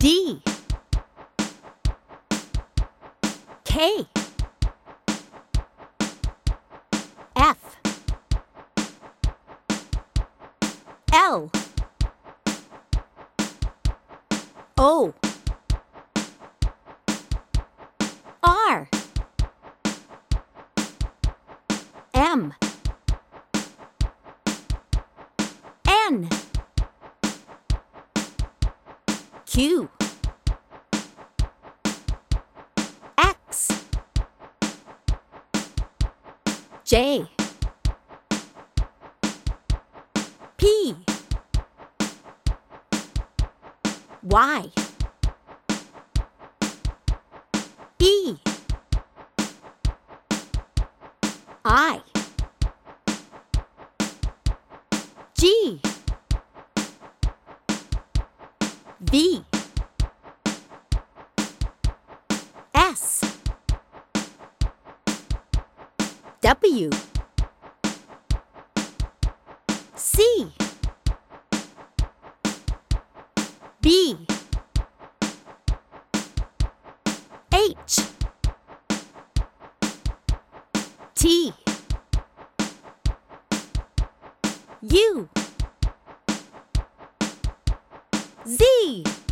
D K F L O R M N Q X J P Y E I G V S W C B H T U Z